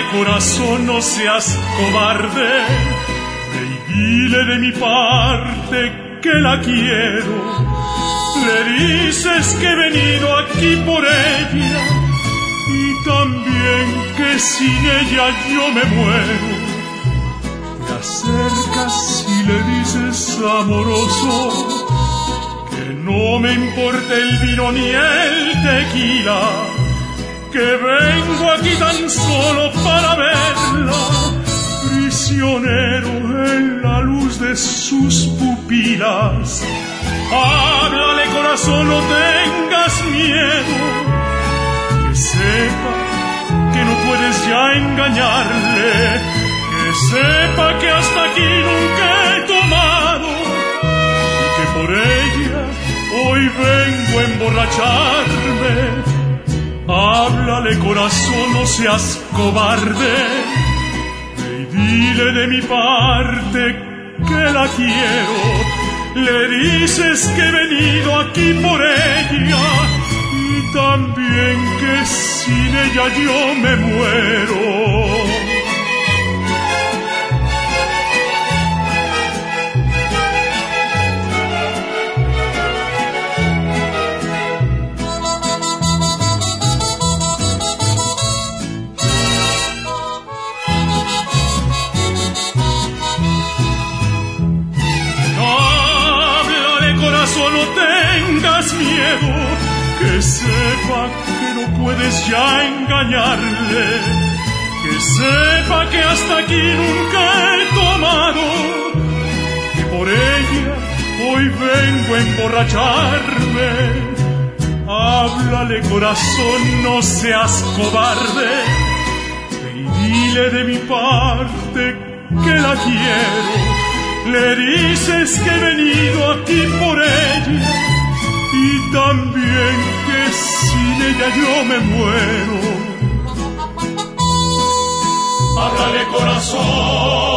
corazón, no seas cobarde. Ve y dile de mi parte que la quiero. Le dices que he venido aquí por ella y también que sin ella yo me muero. Te acercas y le dices amoroso que no me importa el vino ni el tequila, que vengo aquí tan solo para verla, prisionero en la luz de sus pupilas. Háblale, corazón, no tengas miedo, que sepa que no puedes ya engañarle, que sepa que hasta aquí nunca he tomado y que por ella hoy vengo a emborracharme. Háblale, corazón, no seas cobarde. Ve y dile de mi parte que la quiero. Le dices que he venido aquí por ella y también que sin ella yo me muero. No tengas miedo, que sepa que no puedes ya engañarle, que sepa que hasta aquí nunca he tomado, que por ella hoy vengo a emborracharme. Háblale, corazón, no seas cobarde, ve y dile de mi parte que la quiero. Le dices que he venido aquí por ella y también que sin ella yo me muero. Háblale, corazón.